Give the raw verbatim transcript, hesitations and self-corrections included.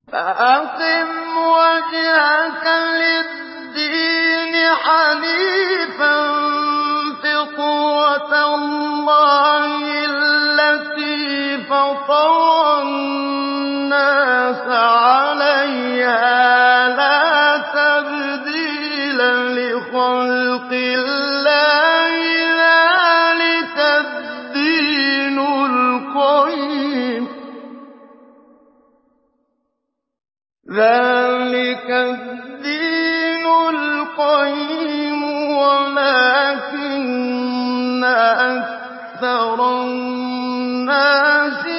فأقم وجهك للدين حنيفا فطرة الله التي فطر الناس عليها لا تبديل لخلق الله ذلك الدين القيم ذلك الدين القيم ولكن أكثر الناس